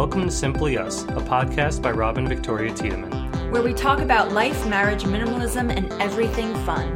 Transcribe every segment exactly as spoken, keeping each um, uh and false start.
Welcome to Simply Us, a podcast by Robin Victoria Tiedemann, where we talk about life, marriage, minimalism, and everything fun.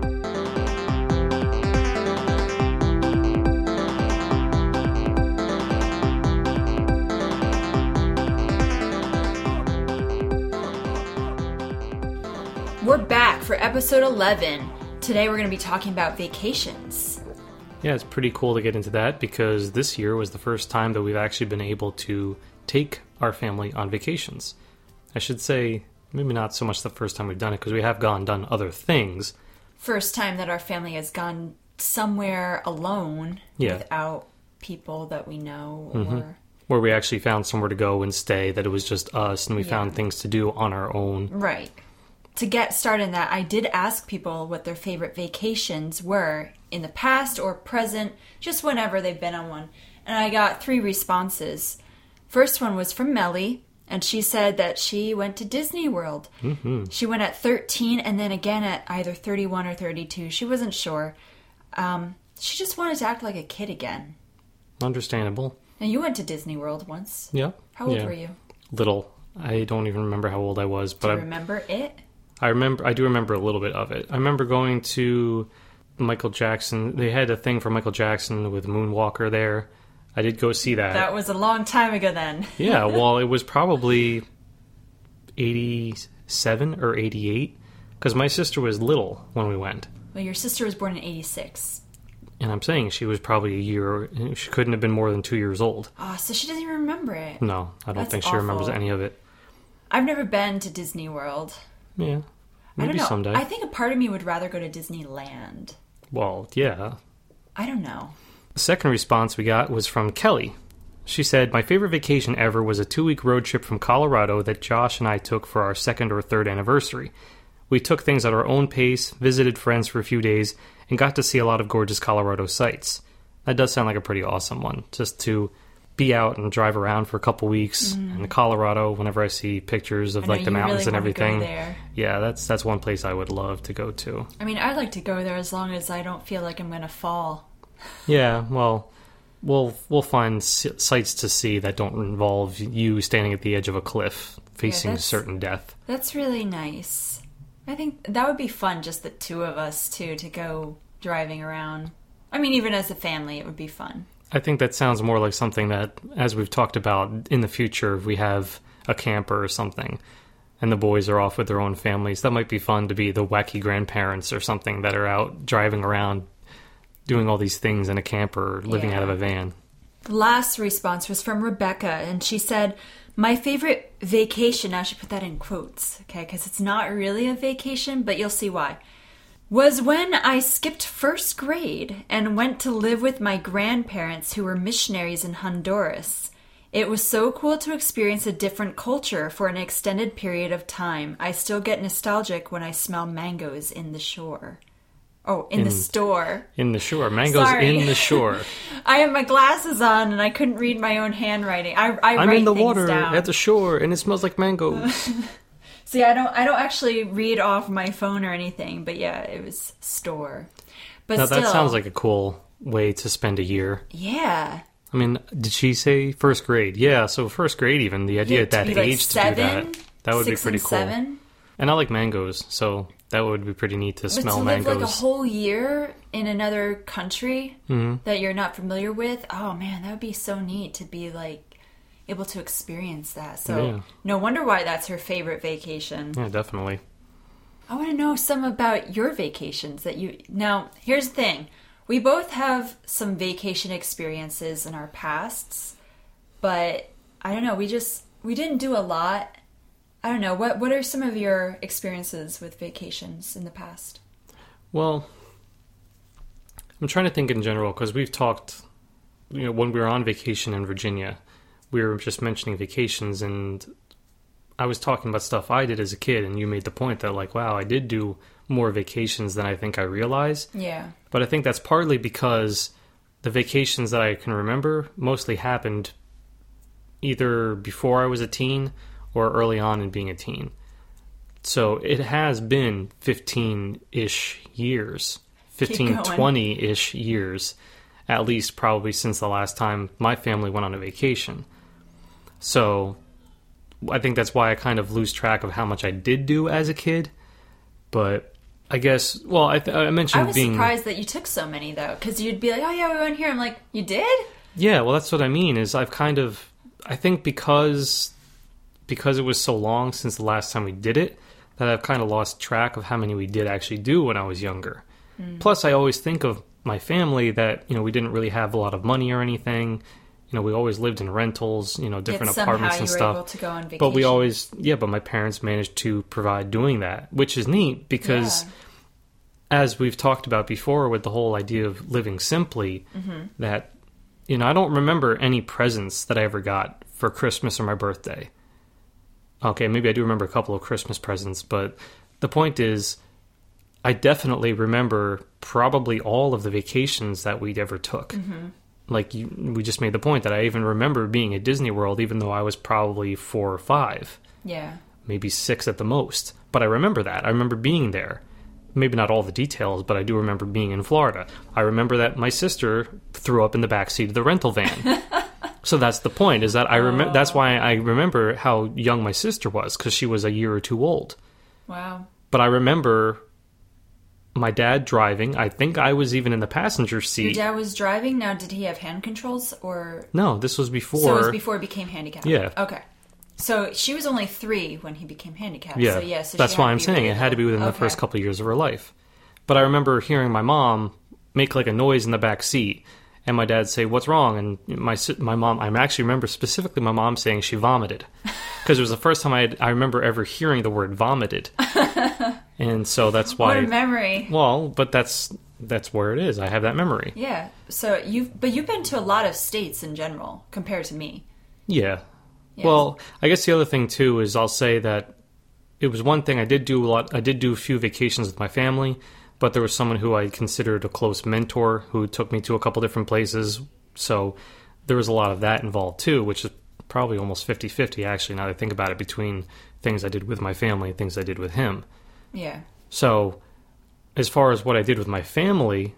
We're back for episode eleven. Today we're going to be talking about vacations. Yeah, it's pretty cool to get into that because this year was the first time that we've actually been able to take our family on vacations. I should say, maybe not so much the first time we've done it because we have gone and done other things. First time that our family has gone somewhere alone yeah. without people that we know or... Mm-hmm. Where we actually found somewhere to go and stay, that it was just us and we yeah. found things to do on our own. Right. To get started in that, I did ask people what their favorite vacations were in the past or present, just whenever they've been on one. And I got three responses. First one was from Melly, and she said that she went to Disney World. Mm-hmm. She went at thirteen and then again at either thirty-one or thirty-two. She wasn't sure. Um, she just wanted to act like a kid again. Understandable. And you went to Disney World once. Yeah. How old yeah. were you? Little. I don't even remember how old I was. But Do you I remember it? I remember. I do remember a little bit of it. I remember going to Michael Jackson. They had a thing for Michael Jackson with Moonwalker there. I did go see that. That was a long time ago then. Yeah, well, it was probably eighty-seven or eighty-eight because my sister was little when we went. Well, your sister was born in eighty-six. And I'm saying she was probably a year. She couldn't have been more than two years old. Oh, so she doesn't even remember it. No, I don't That's think she awful. remembers any of it. I've never been to Disney World. Yeah, maybe I don't know. someday. I think a part of me would rather go to Disneyland. Well, yeah. I don't know. The second response we got was from Kelly. She said, my favorite vacation ever was a two-week road trip from Colorado that Josh and I took for our second or third anniversary. We took things at our own pace, visited friends for a few days, and got to see a lot of gorgeous Colorado sights. That does sound like a pretty awesome one, just to be out and drive around for a couple weeks mm. in Colorado. Whenever I see pictures of like the mountains really and everything, there. yeah, that's that's one place I would love to go to. I mean, I'd like to go there as long as I don't feel like I'm going to fall. Yeah, well, we'll we'll find sights to see that don't involve you standing at the edge of a cliff facing yeah, certain death. That's really nice. I think that would be fun, just the two of us too, to go driving around. I mean, even as a family, it would be fun. I think that sounds more like something that, as we've talked about, in the future, if we have a camper or something, and the boys are off with their own families, that might be fun to be the wacky grandparents or something that are out driving around doing all these things in a camper or living yeah. out of a van. The last response was from Rebecca, and she said, my favorite vacation, now she put that in quotes, okay, because it's not really a vacation, but you'll see why, was when I skipped first grade and went to live with my grandparents who were missionaries in Honduras. It was so cool to experience a different culture for an extended period of time. I still get nostalgic when I smell mangoes in the shore. Oh, in, in the store. In the shore. Mangoes Sorry. in the shore. I have my glasses on and I couldn't read my own handwriting. I, I I'm write in the things water down. at the shore and it smells like mangoes. See, I don't I don't actually read off my phone or anything, but yeah, it was store. But now, still, that sounds like a cool way to spend a year. Yeah. I mean, did she say first grade? Yeah, so first grade even, the idea yeah, at that to be like age seven, to do that, that would be six pretty and cool. Seven. And I like mangoes, so that would be pretty neat to but smell to mangoes. live like a whole year in another country mm-hmm. that you're not familiar with, oh man, that would be so neat to be like able to experience that. So yeah. no wonder why that's her favorite vacation. Yeah, definitely. I want to know some about your vacations that you... Now, here's the thing. We both have some vacation experiences in our pasts, but I don't know, we just... We didn't do a lot. I don't know. What What are some of your experiences with vacations in the past? Well, I'm trying to think in general, because we've talked... You know, when we were on vacation in Virginia, we were just mentioning vacations, and I was talking about stuff I did as a kid, and you made the point that, like, wow, I did do more vacations than I think I realized. Yeah. But I think that's partly because the vacations that I can remember mostly happened either before I was a teen or early on in being a teen. So it has been fifteen-ish years, fifteen, twenty-ish years, at least probably since the last time my family went on a vacation. So I think that's why I kind of lose track of how much I did do as a kid. But I guess, well, I, th- I mentioned I was being... surprised that you took so many, though, because you'd be like, oh, yeah, we went here. I'm like, you did? Yeah, well, that's what I mean, is I've kind of... I think because because it was so long since the last time we did it, that I've kind of lost track of how many we did actually do when I was younger. Mm. Plus, I always think of my family that, you know, we didn't really have a lot of money or anything. You know, we always lived in rentals, you know, different Yet apartments and somehow you were stuff. able to go on vacation. But we always, yeah, but my parents managed to provide doing that, which is neat because, yeah. as we've talked about before with the whole idea of living simply, mm-hmm. that, you know, I don't remember any presents that I ever got for Christmas or my birthday. Okay, maybe I do remember a couple of Christmas presents, but the point is, I definitely remember probably all of the vacations that we ever took. Mm-hmm. Like, you, we just made the point that I even remember being at Disney World, even though I was probably four or five. Yeah. Maybe six at the most. But I remember that. I remember being there. Maybe not all the details, but I do remember being in Florida. I remember that my sister threw up in the backseat of the rental van. So that's the point, is that I remember. That's why I remember how young my sister was, because she was a year or two old. Wow. But I remember my dad driving. I think I was even in the passenger seat. Your dad was driving? Now, did he have hand controls, or... No, this was before... So it was before he became handicapped? Yeah. Okay. So she was only three when he became handicapped. Yeah, so, yeah so that's she why had I'm to be saying really it had to be within little. the first Okay. couple of years of her life. But I remember hearing my mom make like a noise in the back seat, and my dad say, "What's wrong?" And my si- my mom, I actually remember specifically my mom saying she vomited, because it was the first time I had, I remember ever hearing the word vomited, and so that's why. What a memory! Well, but that's that's where it is. I have that memory. Yeah. So you've but you've been to a lot of states in general compared to me. Yeah. Yes. Well, I guess the other thing too is I'll say that it was one thing I did do a lot. I did do a few vacations with my family, but there was someone who I considered a close mentor who took me to a couple different places. So there was a lot of that involved too, which is probably almost fifty-fifty actually, now that I think about it, between things I did with my family and things I did with him. Yeah. So as far as what I did with my family,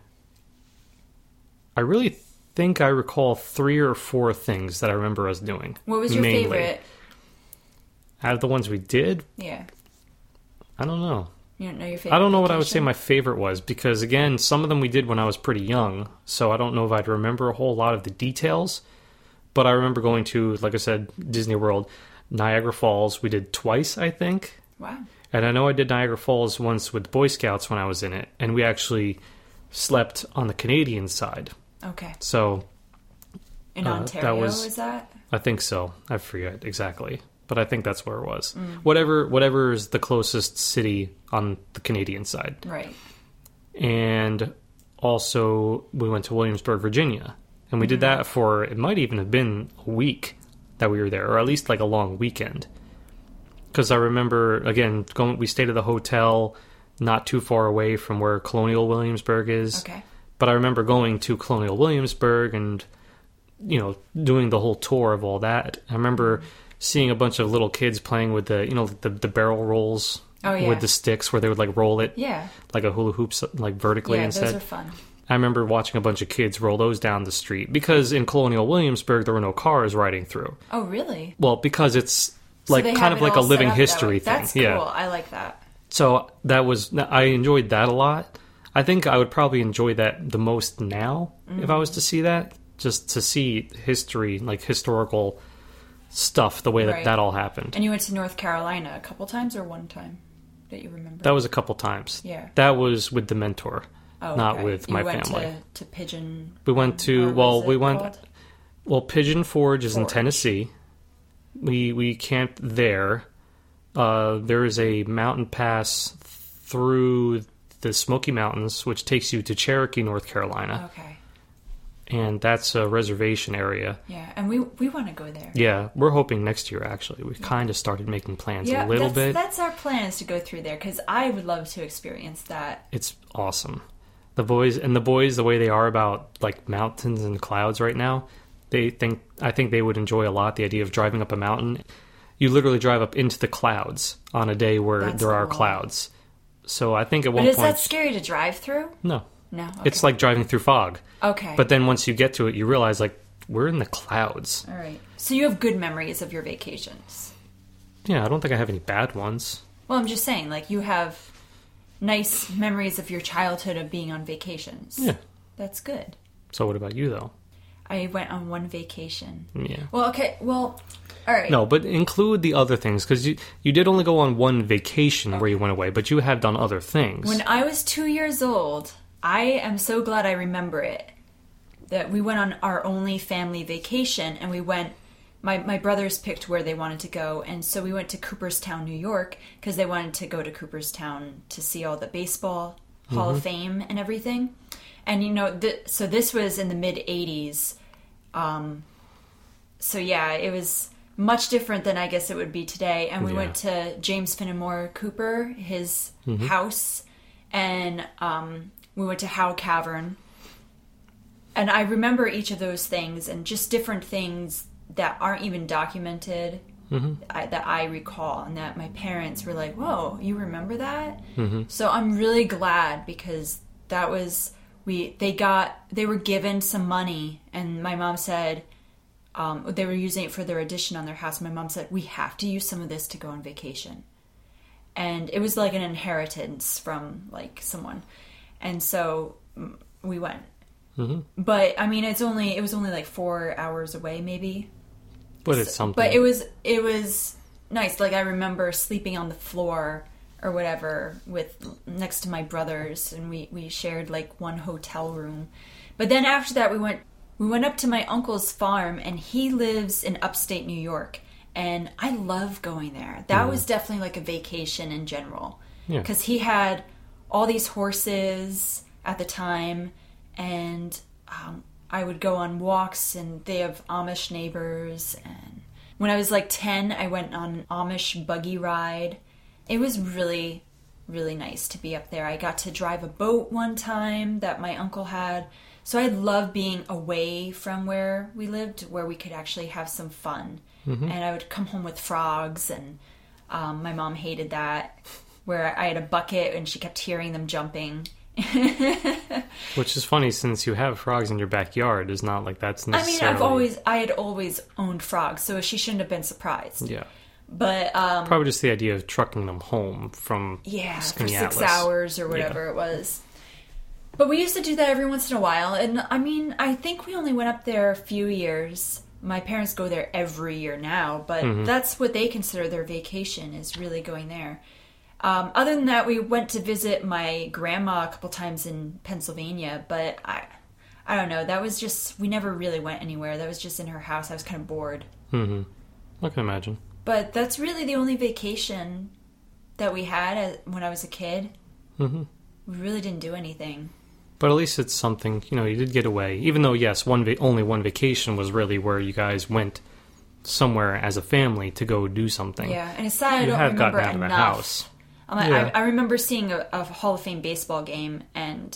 I really think I recall three or four things that I remember us doing. What was your mainly. favorite? Out of the ones we did? Yeah. I don't know. You don't know your favorite I don't know what I would vacation? say my favorite was, because, again, some of them we did when I was pretty young, so I don't know if I'd remember a whole lot of the details. But I remember going to, like I said, Disney World, Niagara Falls. We did twice, I think. Wow. And I know I did Niagara Falls once with Boy Scouts when I was in it, and we actually slept on the Canadian side. Okay. So In uh, Ontario, that was, is that? I think so. I forget exactly, but I think that's where it was. Mm. Whatever, whatever is the closest city on the Canadian side. Right. And also, we went to Williamsburg, Virginia, and we Mm-hmm. did that for, it might even have been a week that we were there, or at least like a long weekend. Because I remember, again, going. We stayed at the hotel not too far away from where Colonial Williamsburg is. Okay. But I remember going to Colonial Williamsburg and, you know, doing the whole tour of all that. I remember seeing a bunch of little kids playing with the, you know, the, the barrel rolls Oh, yeah. with the sticks where they would, like, roll it Yeah. like a hula hoop, like, vertically Yeah, instead. those are fun. I remember watching a bunch of kids roll those down the street because in Colonial Williamsburg there were no cars riding through. Oh, really? Well, because it's So like they kind have of it like a all set living up that way. history thing. That's cool. Yeah. I like that. So that was, I enjoyed that a lot. I think I would probably enjoy that the most now mm-hmm. if I was to see that, just to see history, like historical stuff, the way that Right. that all happened. And you went to North Carolina a couple times or one time that you remember? That was a couple times. Yeah. That was with the mentor, oh, not okay. with you my went family. To, to Pigeon. We went to, or well, what is we it went, called? well, Pigeon Forge is in Forge. Tennessee. We we camped there. Uh, there is a mountain pass through the Smoky Mountains, which takes you to Cherokee, North Carolina. Okay. And that's a reservation area. Yeah, and we we want to go there. Yeah, we're hoping next year, actually. We've kind of started making plans Yeah, a little that's, bit. that's our plan, is to go through there, because I would love to experience that. It's awesome. The boys, and the boys, the way they are about, like, mountains and clouds right now, they think, I think they would enjoy a lot the idea of driving up a mountain. You literally drive up into the clouds on a day where That's there are cool. clouds. So I think at But one is point... that scary to drive through? No. No. Okay. It's like driving through fog. Okay. But then once you get to it, you realize, like, we're in the clouds. All right. So you have good memories of your vacations. Yeah, I don't think I have any bad ones. Well, I'm just saying, like, you have nice memories of your childhood of being on vacations. Yeah. That's good. So what about you, though? I went on one vacation. Yeah. Well, okay, well, all right. No, but include the other things, because you, you did only go on one vacation where you went away, but you have done other things. When I was two years old, I am so glad I remember it, that we went on our only family vacation, and we went, my, my brothers picked where they wanted to go, and so we went to Cooperstown, New York, because they wanted to go to Cooperstown to see all the baseball Hall mm-hmm. of Fame and everything. And, you know, th- so this was in the mid-eighties. Um, so, yeah, it was much different than I guess it would be today. And we yeah. went to James Fenimore Cooper, his mm-hmm. house, and um, we went to Howe Cavern. And I remember each of those things and just different things that aren't even documented mm-hmm. I, that I recall. And that my parents were like, whoa, you remember that? Mm-hmm. So I'm really glad because that was... We they got they were given some money, and my mom said um, they were using it for their addition on their house. My mom said, we have to use some of this to go on vacation, and it was like an inheritance from like someone, and so we went. Mm-hmm. But I mean, it's only it was only like four hours away, maybe. But it's something. But it was it was nice. Like I remember sleeping on the floor or whatever with next to my brothers, and we, we shared like one hotel room. But then after that we went we went up to my uncle's farm, and he lives in upstate New York, and I love going there. That mm. was definitely like a vacation in general. Yeah. 'Cause he had all these horses at the time, and um, I would go on walks, and they have Amish neighbors, and when I was like ten I went on an Amish buggy ride. It was really, really nice to be up there. I got to drive a boat one time that my uncle had. So I love being away from where we lived, where we could actually have some fun. Mm-hmm. And I would come home with frogs, and um, my mom hated that, where I had a bucket and she kept hearing them jumping. Which is funny, since you have frogs in your backyard. It's not like that's necessarily... I mean, I've always, I had always owned frogs, so she shouldn't have been surprised. Yeah. But um, probably just the idea of trucking them home from yeah for six Atlas. hours or whatever yeah. it was. But we used to do that every once in a while, and I mean, I think we only went up there a few years. My parents go there every year now, but mm-hmm. that's what they consider their vacation, is really going there. Um, other than that, we went to visit my grandma a couple times in Pennsylvania, but I, I don't know. That was just, we never really went anywhere. That was just in her house. I was kind of bored. Mm-hmm. I can imagine. But that's really the only vacation that we had when I was a kid. Mm-hmm. We really didn't do anything. But at least it's something, you know, you did get away. Even though, yes, one va- only one vacation was really where you guys went somewhere as a family to go do something. Yeah, and it's sad I you don't have remember gotten out enough. Of the house. Like, yeah. I, I remember seeing a, a Hall of Fame baseball game, and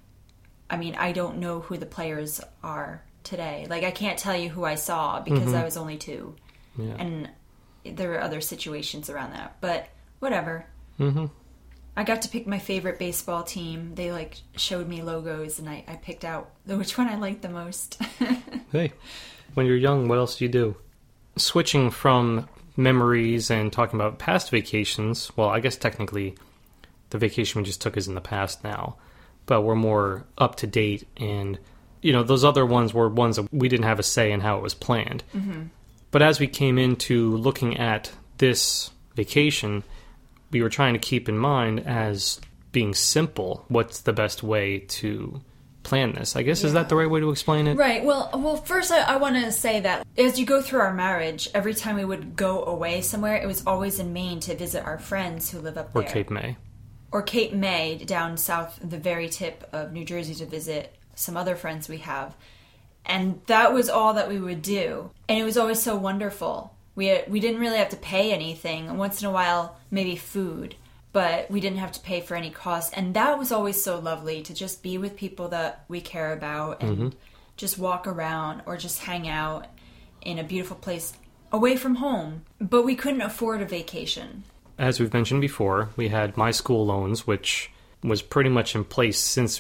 I mean, I don't know who the players are today. Like, I can't tell you who I saw because mm-hmm. I was only two. Yeah. And there were other situations around that, but whatever. Mm-hmm. I got to pick my favorite baseball team. They like showed me logos, and I, I picked out which one I liked the most. Hey, when you're young, what else do you do? Switching from memories and talking about past vacations, well, I guess technically the vacation we just took is in the past now, but we're more up to date, and you know, those other ones were ones that we didn't have a say in how it was planned. Mm-hmm. But as we came into looking at this vacation, we were trying to keep in mind as being simple, what's the best way to plan this? I guess, yeah. Is that the right way to explain it? Right. Well, well, first I, I want to say that as you go through our marriage, every time we would go away somewhere, it was always in Maine to visit our friends who live up there. Or Cape May. Or Cape May, down south, the very tip of New Jersey, to visit some other friends we have. And that was all that we would do. And it was always so wonderful. We had, we didn't really have to pay anything. Once in a while, maybe food. But we didn't have to pay for any cost. And that was always so lovely, to just be with people that we care about and mm-hmm. just walk around or just hang out in a beautiful place away from home. But we couldn't afford a vacation. As we've mentioned before, we had my school loans, which was pretty much in place since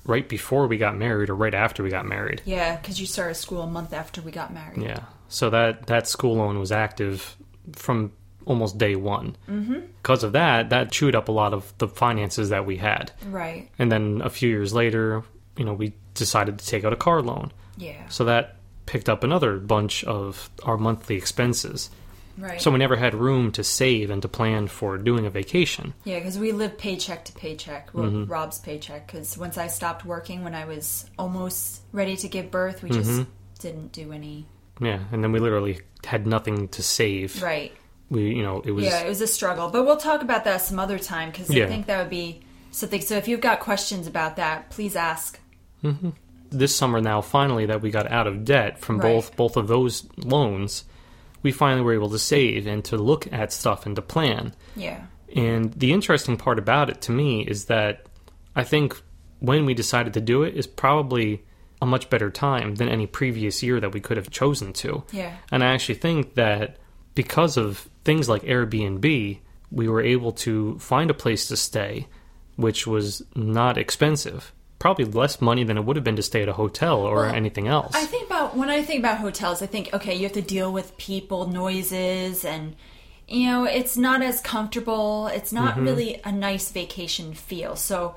right before we got married or right after we got married. Yeah, because you started school a month after we got married. Yeah. So that, that school loan was active from almost day one. Mm-hmm. Because of that, that chewed up a lot of the finances that we had. Right. And then a few years later, you know, we decided to take out a car loan. Yeah. So that picked up another bunch of our monthly expenses. Right. So we never had room to save and to plan for doing a vacation. Yeah, because we lived paycheck to paycheck. Well, mm-hmm. Rob's paycheck. Because once I stopped working when I was almost ready to give birth, we just mm-hmm. didn't do any. Yeah, and then we literally had nothing to save. Right. We, you know, it was... Yeah, it was a struggle. But we'll talk about that some other time, because yeah. I think that would be something. So if you've got questions about that, please ask. Mm-hmm. This summer now, finally, that we got out of debt from right. both both of those loans, we finally were able to save and to look at stuff and to plan. Yeah. And the interesting part about it to me is that I think when we decided to do it is probably a much better time than any previous year that we could have chosen to. Yeah. And I actually think that because of things like Airbnb, we were able to find a place to stay, which was not expensive. Probably less money than it would have been to stay at a hotel or well, anything else. I think about, when I think about hotels, I think, okay, you have to deal with people, noises, and, you know, it's not as comfortable. It's not mm-hmm. really a nice vacation feel. So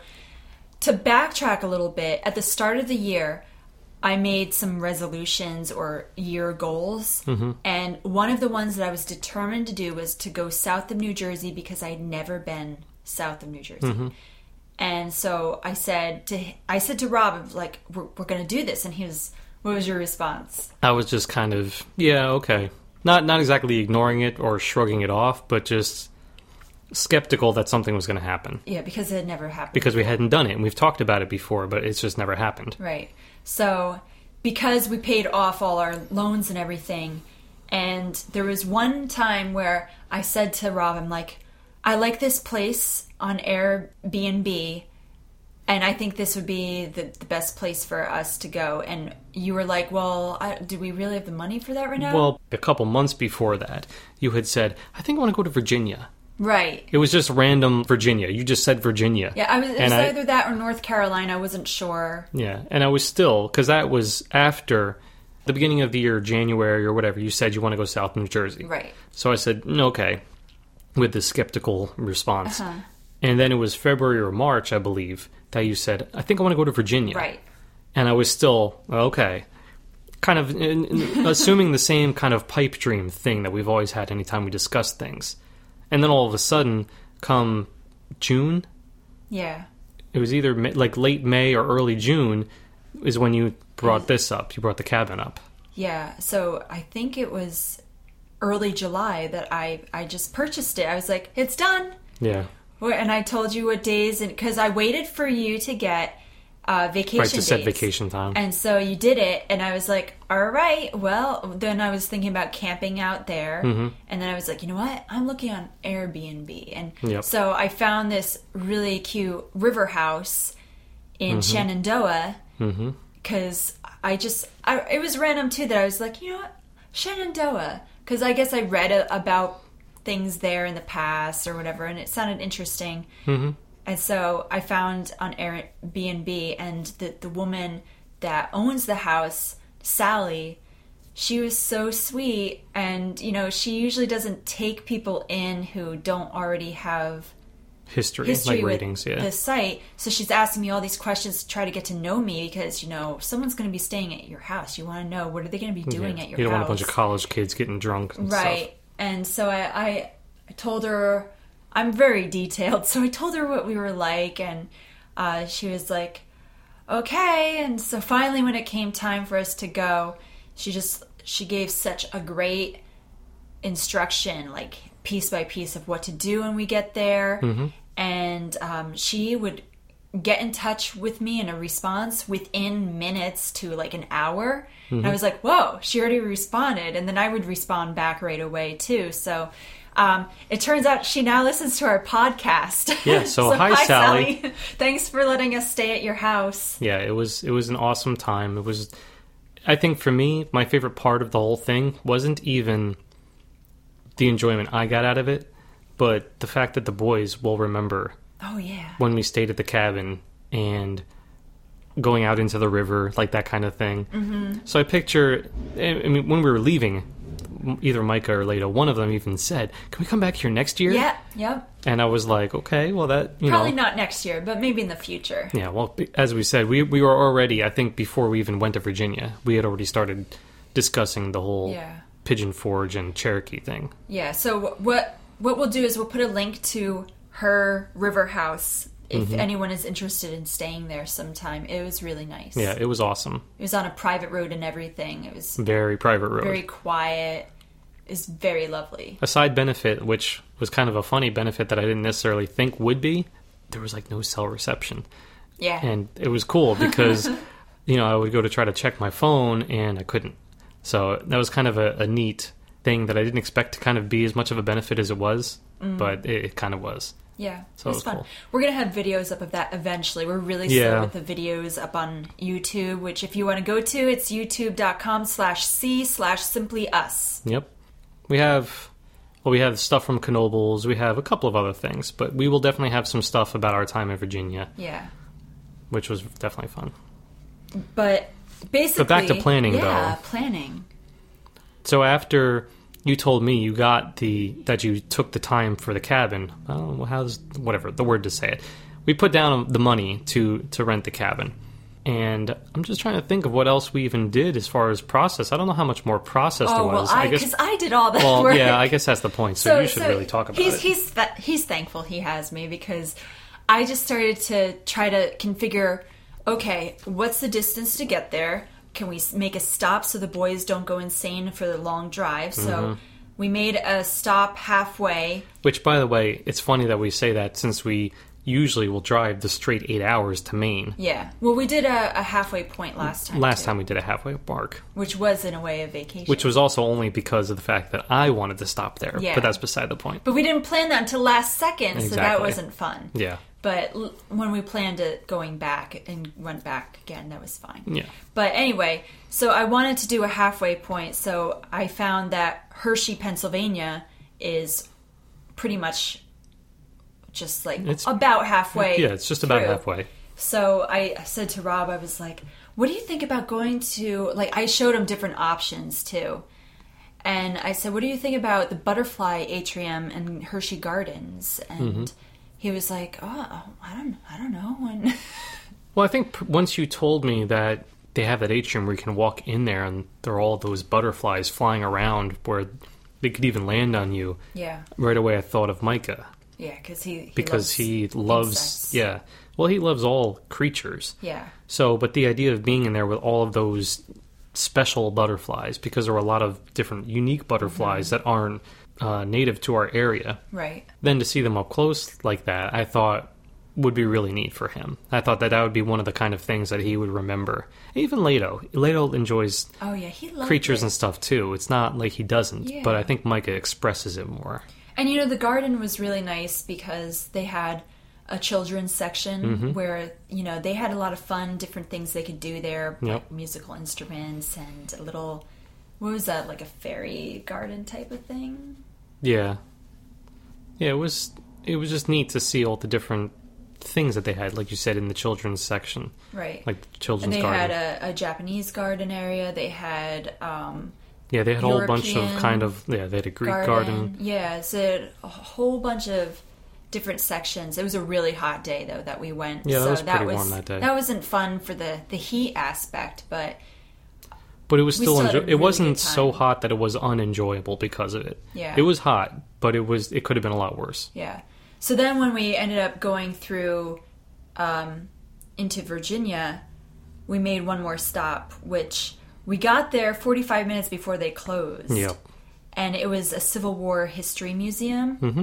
to backtrack a little bit, at the start of the year, I made some resolutions or year goals. Mm-hmm. And one of the ones that I was determined to do was to go south of New Jersey because I'd never been south of New Jersey. Mm-hmm. And so I said to I said to Rob, like, we're, we're going to do this. And he was, what was your response? I was just kind of, yeah, okay. Not not exactly ignoring it or shrugging it off, but just skeptical that something was going to happen. Yeah, because it had never happened. Because we hadn't done it. And we've talked about it before, but it's just never happened. Right. So because we paid off all our loans and everything, and there was one time where I said to Rob, I'm like, I like this place on Airbnb, and I think this would be the, the best place for us to go. And you were like, well, I, do we really have the money for that right now? Well, a couple months before that, you had said, I think I want to go to Virginia. Right. It was just random Virginia. You just said Virginia. Yeah, I was, it was I, either that or North Carolina. I wasn't sure. Yeah, and I was still, because that was after the beginning of the year, January or whatever, you said you want to go south New Jersey. Right. So I said, mm, okay, with this skeptical response. Uh-huh. And then it was February or March, I believe, that you said, I think I want to go to Virginia. Right. And I was still, okay, kind of in, in, assuming the same kind of pipe dream thing that we've always had anytime we discuss things. And then all of a sudden, come June? Yeah. It was either like late May or early June is when you brought this up. You brought the cabin up. Yeah. So I think it was early July that I, I just purchased it. I was like, it's done. Yeah. And I told you what days, and because I waited for you to get uh, vacation right, to days. set vacation time. And so you did it, and I was like, all right, well, then I was thinking about camping out there. Mm-hmm. And then I was like, you know what? I'm looking on Airbnb. And yep. so I found this really cute river house in mm-hmm. Shenandoah, because mm-hmm. I just, I, it was random too that I was like, you know what? Shenandoah. Because I guess I read a, about things there in the past or whatever, and it sounded interesting. Mm-hmm. And so I found on Airbnb, and the, the woman that owns the house, Sally, she was so sweet. And, you know, she usually doesn't take people in who don't already have history, history like with ratings, yeah. the site. So she's asking me all these questions to try to get to know me, because, you know, someone's going to be staying at your house. You want to know, what are they going to be doing yeah. at your house? You don't want a bunch of college kids getting drunk and right. stuff. And so I, I, I told her, I'm very detailed, so I told her what we were like, and uh, she was like, okay. And so finally, when it came time for us to go, she just, she gave such a great instruction, like piece by piece, of what to do when we get there. Mm-hmm. And um, she would get in touch with me in a response within minutes to like an hour. Mm-hmm. And I was like, whoa, she already responded. And then I would respond back right away too. So um, it turns out she now listens to our podcast. Yeah. So, so hi, hi, Sally. Sally. Thanks for letting us stay at your house. Yeah, it was, it was an awesome time. It was, I think for me, my favorite part of the whole thing wasn't even the enjoyment I got out of it, but the fact that the boys will remember Oh, yeah. when we stayed at the cabin, and going out into the river, like that kind of thing. Mm-hmm. So I picture, I mean, when we were leaving, either Micah or Leda, one of them even said, "Can we come back here next year?" Yeah, yep. And I was like, okay, well that, you Probably know. not next year, but maybe in the future. Yeah, well, as we said, we we were already, I think before we even went to Virginia, we had already started discussing the whole Yeah. Pigeon Forge and Cherokee thing. Yeah, so what what we'll do is we'll put a link to her river house if Mm-hmm. anyone is interested in staying there sometime. It was really nice. Yeah, it was awesome. It was on a private road and everything. It was Very private road. very quiet. It was very lovely. A side benefit, which was kind of a funny benefit that I didn't necessarily think would be, there was like no cell reception. Yeah. And it was cool because, you know, I would go to try to check my phone and I couldn't. So that was kind of a, a neat thing that I didn't expect to kind of be as much of a benefit as it was, Mm. but it, it kind of was. Yeah, So it it was was fun. cool. We're going to have videos up of that eventually. We're really Yeah. slow with the videos up on YouTube, which if you want to go to, it's youtube.com slash C slash simply us. Yep. We have, well, we have stuff from Knobles. We have a couple of other things, but we will definitely have some stuff about our time in Virginia, Yeah. which was definitely fun. But basically... But back to planning, yeah, though. planning. So after you told me you got the, that you took the time for the cabin, oh, well, how's, whatever, the word to say it. We put down the money to, to rent the cabin. And I'm just trying to think of what else we even did as far as process. I don't know how much more process Oh, there well, was. I guess, because I did all that well, work. yeah, I guess that's the point. So, you should really talk about he's, it. He's th- he's thankful he has me because I just started to try to configure, okay, what's the distance to get there? Can we s- make a stop so the boys don't go insane for the long drive? So Mm-hmm. we made a stop halfway. Which, by the way, it's funny that we say that since we usually will drive the straight eight hours to Maine. Yeah. Well, we did a, a halfway point last time. Last too, time we did a halfway mark. which was in a way a vacation. Which was also only because of the fact that I wanted to stop there. Yeah. But that's beside the point. But we didn't plan that until last second, so that Exactly. wasn't fun. Yeah. But l- when we planned it going back and went back again, that was fine. Yeah. But anyway, so I wanted to do a halfway point, so I found that Hershey, Pennsylvania is pretty much just like It's- about halfway. Yeah, it's just about through. halfway. So I said to Rob, I was like, what do you think about going to, like, I showed him different options too. And I said, what do you think about the Butterfly Atrium and Hershey Gardens? And Mm-hmm. he was like, oh, I don't, I don't know. And Well, I think p- once you told me that they have that atrium where you can walk in there and there are all those butterflies flying around where they could even land on you, yeah, right away I thought of Micah. yeah, because he, he Because loves he loves, insects. yeah. Well, he loves all creatures. Yeah, So, but the idea of being in there with all of those special butterflies, because there were a lot of different unique butterflies Mm-hmm. that aren't uh, native to our area, right. then to see them up close like that, I thought would be really neat for him. I thought that that would be one of the kind of things that he would remember. Even Leto. Leto enjoys Oh yeah, he loves creatures it. and stuff too. It's not like he doesn't, Yeah. but I think Micah expresses it more. And you know, the garden was really nice because they had a children's section Mm-hmm. where, you know, they had a lot of fun, different things they could do there, Yep. like musical instruments and a little, what was that, like a fairy garden type of thing? Yeah. Yeah, it was it was just neat to see all the different things that they had, like you said, in the children's section. Right. Like And children's they garden. had a, a Japanese garden area. They had um, yeah, they had a whole bunch of European kind of, yeah, they had a Greek garden. garden. Yeah, it's a, a whole bunch of different sections. It was a really hot day though that we went. Yeah, that so was pretty was, warm that day. That wasn't fun for the the heat aspect, but But it was We still, still had a enjo- it really wasn't good so time. hot that it was unenjoyable because of it. Yeah. It was hot, but it was it could have been a lot worse. yeah. So then when we ended up going through um, into Virginia, we made one more stop, which we got there forty-five minutes before they closed. Yep. And it was a Civil War history museum. Mm-hmm.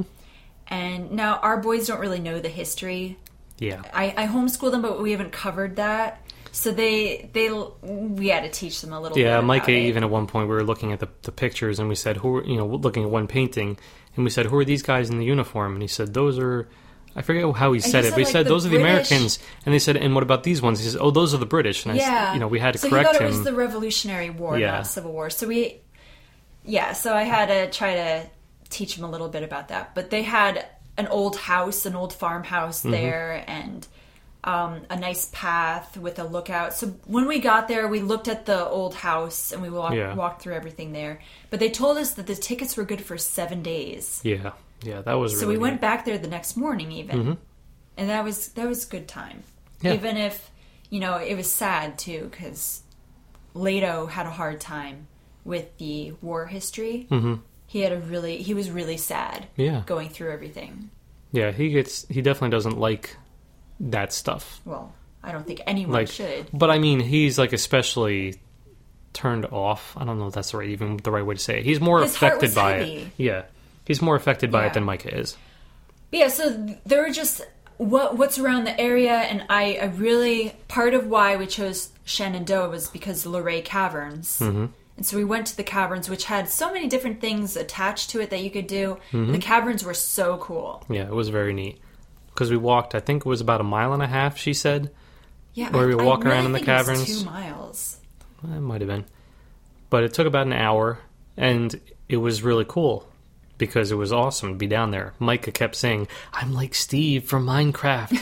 And now our boys don't really know the history. Yeah. I, I homeschool them, but we haven't covered that. So they they we had to teach them a little bit. Yeah, about Micah, it. even at one point, we were looking at the, the pictures and we said, who are, you know, looking at one painting, and we said, who are these guys in the uniform? And he said, those are, I forget how he said he it, said, but he like, said, the those are the British- Americans. And they said, and what about these ones? He says, oh, those are the British. And I, s- Yeah, you know, we had to so correct he thought him. it was the Revolutionary War, Yeah. not Civil War. So we, yeah, so I had to try to teach him a little bit about that. But they had an old house, an old farmhouse Mm-hmm. there, and um, a nice path with a lookout. So when we got there, we looked at the old house and we walked, Yeah. walked through everything there. But they told us that the tickets were good for seven days. Yeah, yeah, that was. So really we went neat. back there the next morning, even, Mm-hmm. and that was that was good time. Yeah. Even if you know it was sad too, because Leto had a hard time with the war history. Mm-hmm. He had a really he was really sad. Yeah. Going through everything. Yeah, he gets. He definitely doesn't like that stuff. Well, I don't think anyone Like, should. but I mean, he's like especially turned off. I don't know if that's the right, even the right way to say it. He's more His heart affected was by heavy. it. Yeah, he's more affected by Yeah. it than Micah is. But yeah, so there were just what what's around the area, and I, I really part of why we chose Shenandoah was because of Luray Caverns. Mm-hmm. And so we went to the caverns, which had so many different things attached to it that you could do. The caverns were so cool. Yeah, it was very neat because we walked. I think it was about a mile and a half. She said. Yeah, Where I, we walk I around really in the think it was caverns. two miles. It might have been. But it took about an hour, and it was really cool because it was awesome to be down there. Micah kept saying, I'm like Steve from Minecraft.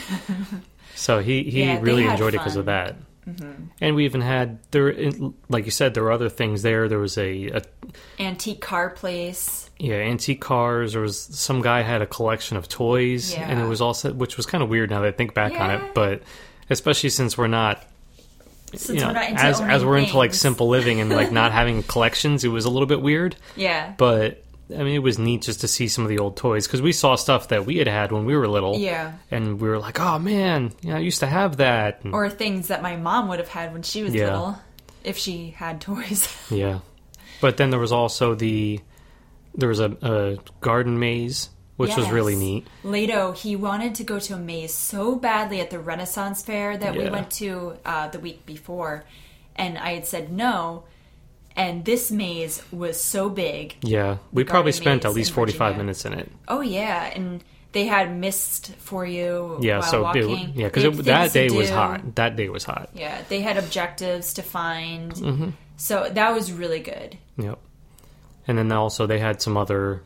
So he, he Yeah, they really had enjoyed it because of fun. that. Mm-hmm. And we even had, there, like you said, there were other things there. There was a, a Antique car place. yeah, antique cars. There was some guy had a collection of toys, Yeah. and it was also, which was kind of weird now that I think back on Yeah. it. But especially since we're not, Since you know, we're not into as owning as we're into like things. simple living and like not having collections, it was a little bit weird. Yeah. But I mean, it was neat just to see some of the old toys because we saw stuff that we had had when we were little. Yeah. And we were like, oh man, yeah, I used to have that. And, Or things that my mom would have had when she was Yeah. little, if she had toys. yeah. But then there was also the, there was a, a garden maze, which was really Yes. neat. Leto, he wanted to go to a maze so badly at the Renaissance Fair that we Yeah. went to uh, the week before, and I had said no. And this maze was so big. Yeah. We probably garden spent at maze least in forty-five Virginia. minutes in it. Oh yeah, and they had mist for you Yeah. while So, walking. it, yeah, They because had that things to day was do. hot. That day was hot. Yeah, they had objectives to find. Mm-hmm. So that was really good. Yep. And then also they had some other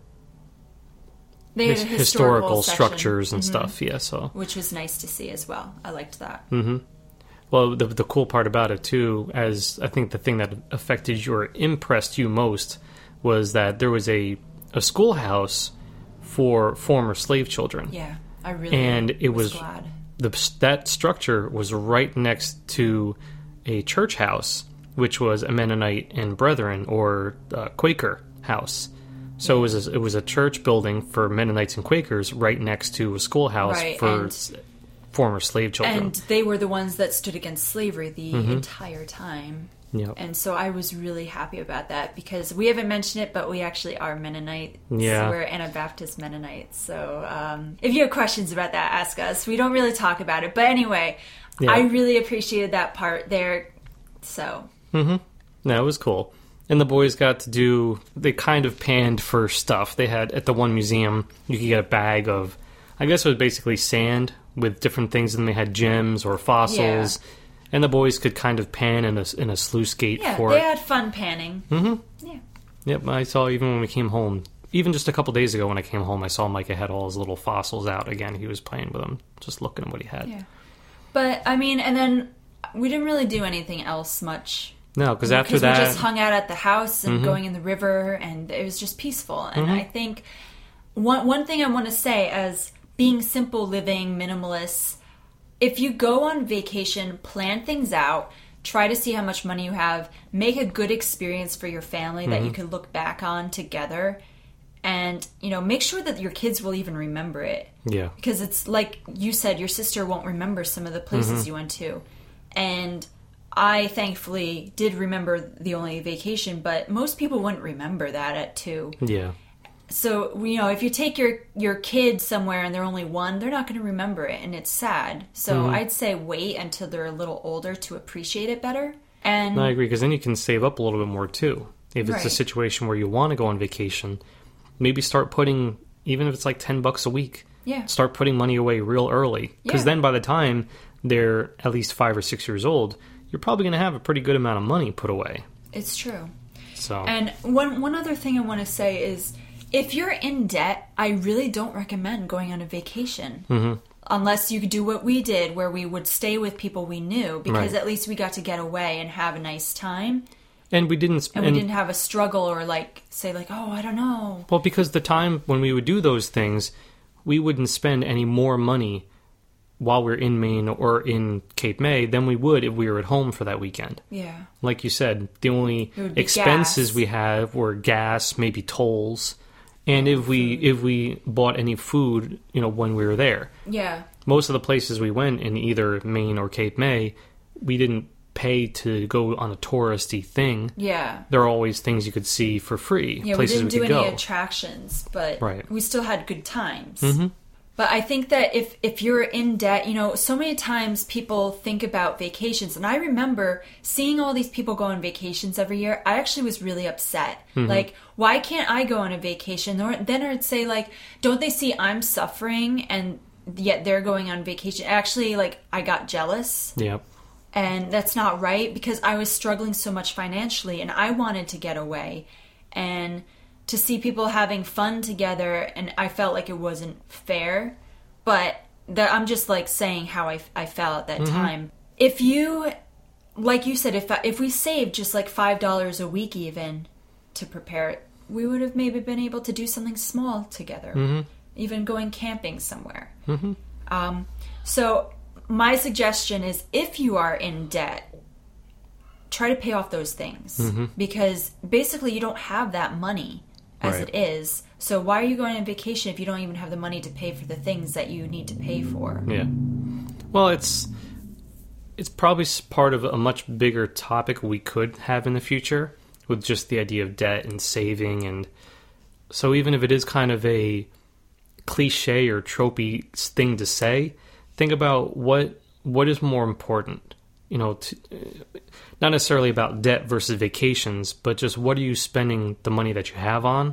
They had his- a historical, historical, section, structures and stuff. Yeah. So. which was nice to see as well. I liked that. Mm-hmm. Well, the the cool part about it too, as I think the thing that affected you or impressed you most, was that there was a a schoolhouse for former slave children. Yeah, I really And it was- glad. The that structure was right next to a church house, which was a Mennonite and Brethren or uh, Quaker house. So it was a, it was a church building for Mennonites and Quakers right next to a schoolhouse Right, for and- s- former slave children. And they were the ones that stood against slavery the Mm-hmm. entire time. Yep. And so I was really happy about that because we haven't mentioned it, but we actually are Mennonite. Yeah. So we're Anabaptist Mennonites. So um, if you have questions about that, ask us. We don't really talk about it. But anyway, Yeah. I really appreciated that part there. So, No, it was cool. And the boys got to do, they kind of panned for stuff. They had, at the one museum, you could get a bag of, I guess it was basically sand with different things, and they had gems or fossils. And the boys could kind of pan in a, in a sluice gate yeah, for they it. had fun panning. Mm-hmm. Yeah. Yep, I saw even when we came home, even just a couple days ago when I came home, I saw Micah had all his little fossils out again. He was playing with them, just looking at what he had. Yeah. But, I mean, and then we didn't really do anything else much. No, because after Because we that, just hung out at the house and Mhm. going in the river, and it was just peaceful. And Mhm. I think one one thing I want to say as being simple living, minimalists, if you go on vacation, plan things out, try to see how much money you have, make a good experience for your family that you can look back on together, and you know, make sure that your kids will even remember it. yeah, Because it's like you said, your sister won't remember some of the places you went to. And I thankfully did remember the only vacation, but most people wouldn't remember that at two. yeah, So, you know, if you take your, your kid somewhere and they're only one, they're not going to remember it, and it's sad. So I'd say wait until they're a little older to appreciate it better. And no, I agree, because then you can save up a little bit more too. If it's a Right. situation where you want to go on vacation, maybe start putting, even if it's like ten bucks a week, yeah, start putting money away real early. Because Yeah. then by the time they're at least five or six years old, you're probably going to have a pretty good amount of money put away. it's true. So, And one one other thing I want to say is, if you're in debt, I really don't recommend going on a vacation. hmm unless you could do what we did, where we would stay with people we knew, because Right. at least we got to get away and have a nice time. And we didn't... Sp- And we didn't have a struggle or, like, say, like, oh, I don't know. Well, because the time when we would do those things, we wouldn't spend any more money while we're in Maine or in Cape May than we would if we were at home for that weekend. Yeah. Like you said, the only It would be expenses gas. we have were gas, maybe tolls, and if we if we bought any food, you know, when we were there. Yeah. Most of the places we went in either Maine or Cape May, we didn't pay to go on a touristy thing. Yeah. There are always things you could see for free, Yeah, places we didn't we, do could any go. attractions, but Right. we still had good times. Mm-hmm. But I think that if, if you're in debt, you know, so many times people think about vacations. And I remember seeing all these people go on vacations every year. I actually was really upset. Mm-hmm. Like, why can't I go on a vacation? Or then I'd say, like, don't they see I'm suffering and yet they're going on vacation? Actually, like, I got jealous. Yep. And that's not right, because I was struggling so much financially and I wanted to get away. And to see people having fun together, and I felt like it wasn't fair. But that I'm just like saying how I, I felt at that Mm-hmm. time. If you, like you said, if I, if we saved just like five dollars a week even to prepare it, we would have maybe been able to do something small together. Mm-hmm. Even going camping somewhere. Mm-hmm. Um, so my suggestion is, if you are in debt, try to pay off those things. Mm-hmm. Because basically you don't have that money as Right. it is. So why are you going on vacation if you don't even have the money to pay for the things that you need to pay for? Yeah. Well, it's it's probably s- part of a much bigger topic we could have in the future, with just the idea of debt and saving. And so even if it is kind of a cliche or tropey thing to say, think about what what is more important. You know, to, not necessarily about debt versus vacations, but just what are you spending the money that you have on?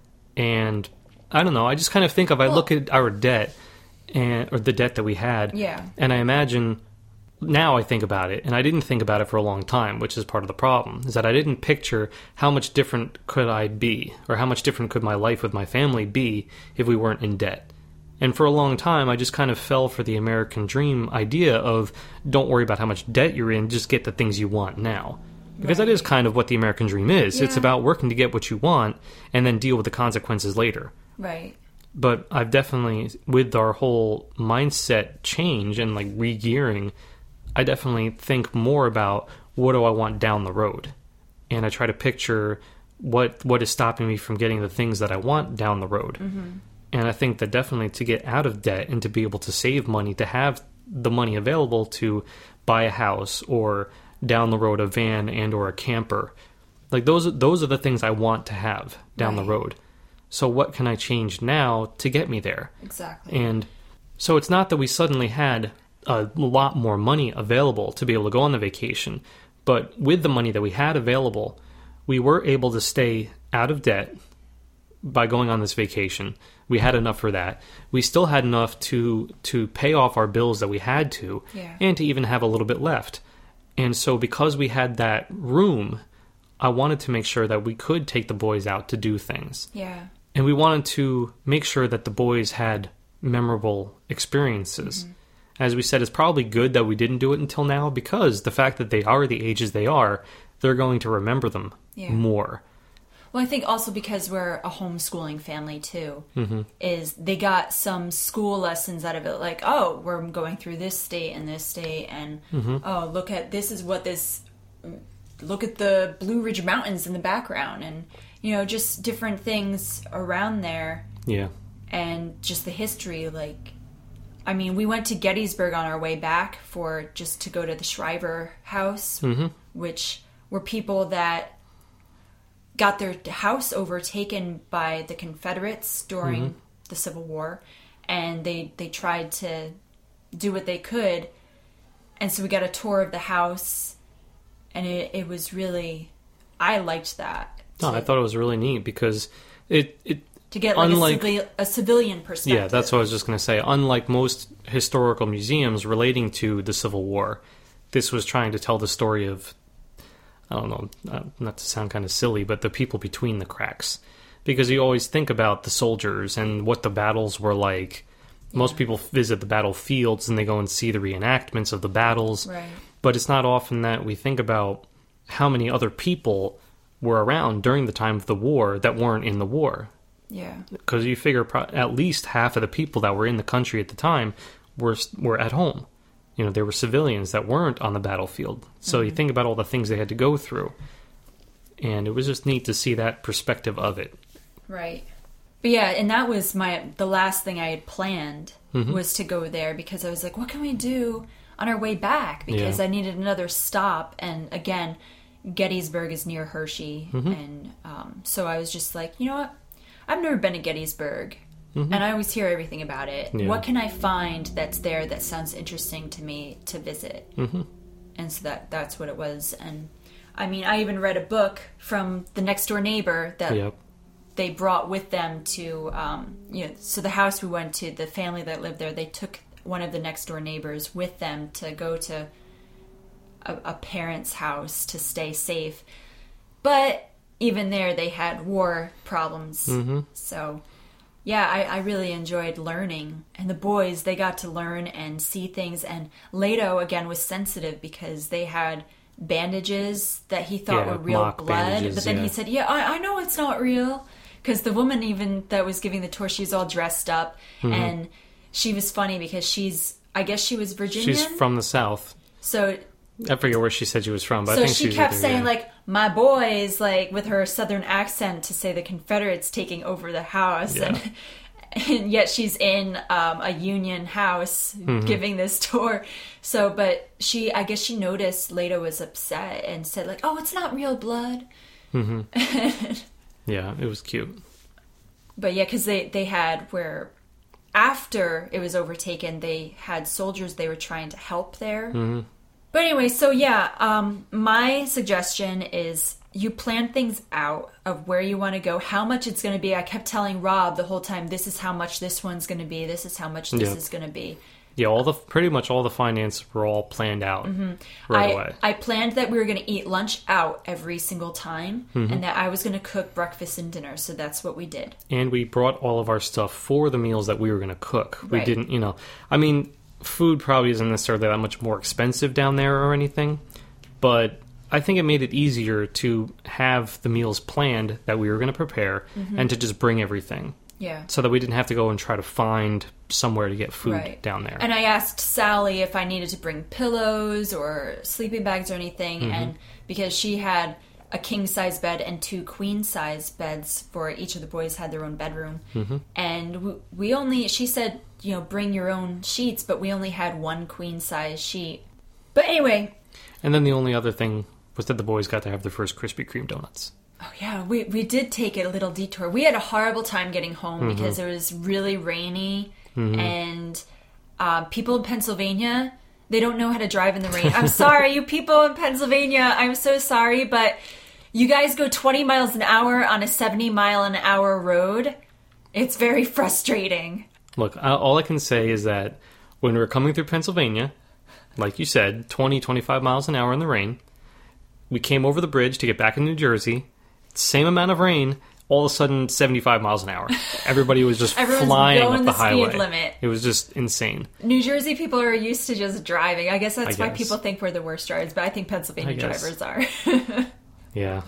And I don't know, I just kind of think of, I Well- look at our debt, and or the debt that we had, Yeah. and I imagine, now I think about it, and I didn't think about it for a long time, which is part of the problem, is that I didn't picture how much different could I be, or how much different could my life with my family be if we weren't in debt. And for a long time, I just kind of fell for the American dream idea of, don't worry about how much debt you're in, just get the things you want now. Because that is Right. kind of what the American dream is. It's Yeah. about working to get what you want, and then deal with the consequences later. Right. But I've definitely, with our whole mindset change and like re-gearing, I definitely think more about, what do I want down the road? And I try to picture what what is stopping me from getting the things that I want down the road. Mm-hmm. And I think that definitely to get out of debt and to be able to save money, to have the money available to buy a house, or down the road a van and or a camper, like those those are the things I want to have down the Right. road. So what can I change now to get me there? Exactly. And so it's not that we suddenly had a lot more money available to be able to go on the vacation, but with the money that we had available, we were able to stay out of debt by going on this vacation. We had enough for that. We still had enough to to pay off our bills that we had to, Yeah. and to even have a little bit left. And so because we had that room, I wanted to make sure that we could take the boys out to do things. Yeah. And we wanted to make sure that the boys had memorable experiences. Mm-hmm. As we said, it's probably good that we didn't do it until now, because the fact that they are the ages they are, they're going to remember them Yeah. more. Well, I think also because we're a homeschooling family too, Mm-hmm. is they got some school lessons out of it. Like, oh, we're going through this state and this state, and Mm-hmm. oh, look at this is what this. Look at the Blue Ridge Mountains in the background, and you know, just different things around there, Yeah. and just the history. Like, I mean, we went to Gettysburg on our way back for just to go to the Shriver House, Mm-hmm. which were people that got their house overtaken by the Confederates during Mm-hmm. the Civil War, and they they tried to do what they could, and so we got a tour of the house, and it, it was really, I liked that. No, to, I thought it was really neat, because it, it to get like unlike- a, civil, a civilian perspective. yeah, that's what I was just going to say. Unlike most historical museums relating to the Civil War, this was trying to tell the story of, I don't know, uh, not to sound kind of silly, but the people between the cracks. Because you always think about the soldiers and what the battles were like, Most people visit the battlefields and they go and see the reenactments of the battles. Right. But it's not often that we think about how many other people were around during the time of the war that weren't in the war. Yeah. Because you figure pro- at least half of the people that were in the country at the time were were at home. You know, there were civilians that weren't on the battlefield. So mm-hmm. you think about all the things they had to go through. And it was just neat to see that perspective of it. Right. But yeah, and that was my the last thing I had planned mm-hmm. was to go there because I was like, what can we do on our way back? Because yeah. I needed another stop. And again, Gettysburg is near Hershey. Mm-hmm. And um, so I was just like, you know what? I've never been to Gettysburg. Mm-hmm. And I always hear everything about it. Yeah. What can I find that's there that sounds interesting to me to visit? Mm-hmm. And so that that's what it was. And I mean, I even read a book from the next door neighbor that yep. they brought with them to, um, you know, so the house we went to, the family that lived there, they took one of the next door neighbors with them to go to a, a parent's house to stay safe. But even there, they had war problems. Mm-hmm. So, yeah, I, I really enjoyed learning. And the boys, they got to learn and see things. And Leto, again, was sensitive because they had bandages that he thought yeah, were real blood. But then yeah. he said, yeah, I, I know it's not real. Because the woman even that was giving the tour, she's all dressed up. Mm-hmm. And she was funny because she's, I guess she was Virginian. She's from the South. So I forget where she said she was from, but so I think she, she kept either, saying, yeah. like, my boys, like, with her Southern accent to say the Confederates taking over the house. Yeah. And, and yet she's in um, a Union house mm-hmm. giving this tour. So, but she, I guess she noticed Leto was upset and said, like, oh, it's not real blood. Mm-hmm. Yeah, it was cute. But yeah, because they, they had where after it was overtaken, they had soldiers they were trying to help there. Mm-hmm. But anyway, so yeah, um, my suggestion is you plan things out of where you want to go, how much it's going to be. I kept telling Rob the whole time, this is how much this one's going to be, this is how much this yeah. is going to be. Yeah, all the pretty much all the finances were all planned out mm-hmm. right I, away. I planned that we were going to eat lunch out every single time, mm-hmm. and that I was going to cook breakfast and dinner, so that's what we did. And we brought all of our stuff for the meals that we were going to cook. We right. didn't, you know, I mean, food probably isn't necessarily that much more expensive down there or anything, but I think it made it easier to have the meals planned that we were going to prepare mm-hmm. and to just bring everything. Yeah. So that we didn't have to go and try to find somewhere to get food right. down there. And I asked Sally if I needed to bring pillows or sleeping bags or anything, mm-hmm. and because she had a king-size bed and two queen-size beds for each of the boys had their own bedroom. Mm-hmm. And we, we only, she said, you know, bring your own sheets, but we only had one queen-size sheet. But anyway. And then the only other thing was that the boys got to have their first Krispy Kreme donuts. Oh, yeah, we we did take a little detour. We had a horrible time getting home mm-hmm. because it was really rainy, mm-hmm. and uh, people in Pennsylvania, they don't know how to drive in the rain. I'm sorry, you people in Pennsylvania, I'm so sorry, but you guys go twenty miles an hour on a seventy mile an hour road. It's very frustrating. Look, all I can say is that when we were coming through Pennsylvania, like you said, twenty, twenty-five miles an hour in the rain, we came over the bridge to get back in New Jersey. Same amount of rain, all of a sudden seventy-five miles an hour. Everybody was just flying up the, the highway. Speed limit. It was just insane. New Jersey people are used to just driving. I guess that's I why guess. people think we're the worst drivers, but I think Pennsylvania I drivers are. Yeah.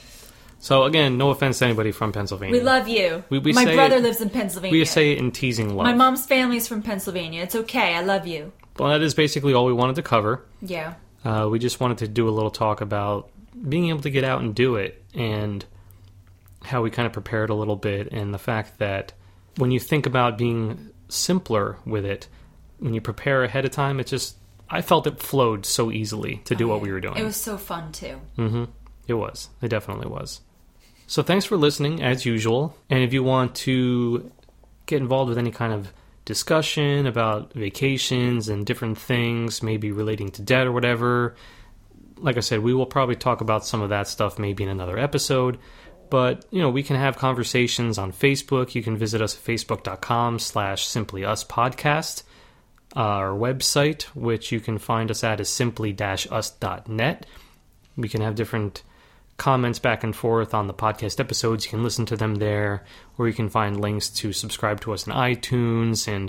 So again, no offense to anybody from Pennsylvania. We love you. We, we My say brother it, lives in Pennsylvania. We say it in teasing love. My mom's family's from Pennsylvania. It's okay. I love you. Well, that is basically all we wanted to cover. Yeah. Uh, we just wanted to do a little talk about being able to get out and do it, and how we kind of prepared a little bit, and the fact that when you think about being simpler with it, when you prepare ahead of time, it just, I felt it flowed so easily to do oh, what yeah. we were doing. It was so fun, too. Mm-hmm. It was. It definitely was. So thanks for listening, as usual. And if you want to get involved with any kind of discussion about vacations and different things, maybe relating to debt or whatever, like I said, we will probably talk about some of that stuff maybe in another episode. But, you know, we can have conversations on Facebook. You can visit us at facebook.com slash simplyyuspodcast. Our website, which you can find us at, is simply dash us dot net. We can have different comments back and forth on the podcast episodes. You can listen to them there, or you can find links to subscribe to us in iTunes and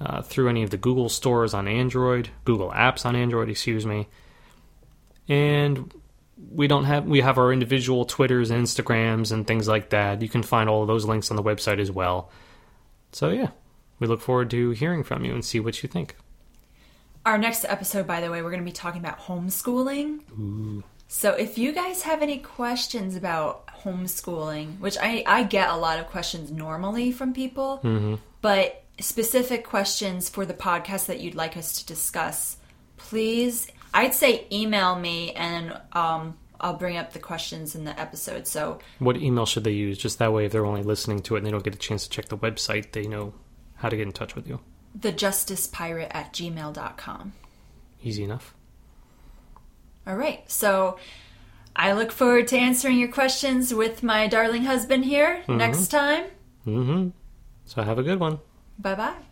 uh, through any of the Google stores on Android, Google apps on Android, excuse me. And we don't have we have our individual Twitters and Instagrams and things like that. You can find all of those links on the website as well. So yeah, we look forward to hearing from you and see what you think. Our next episode, by the way, we're going to be talking about homeschooling. Ooh. So if you guys have any questions about homeschooling, which I, I get a lot of questions normally from people, mm-hmm. but specific questions for the podcast that you'd like us to discuss, please, I'd say email me and um, I'll bring up the questions in the episode. So, what email should they use? Just that way, if they're only listening to it and they don't get a chance to check the website, they know how to get in touch with you. thejusticepirate at gmail dot com. Easy enough. All right. So I look forward to answering your questions with my darling husband here mm-hmm. next time. Mm-hmm. So have a good one. Bye-bye.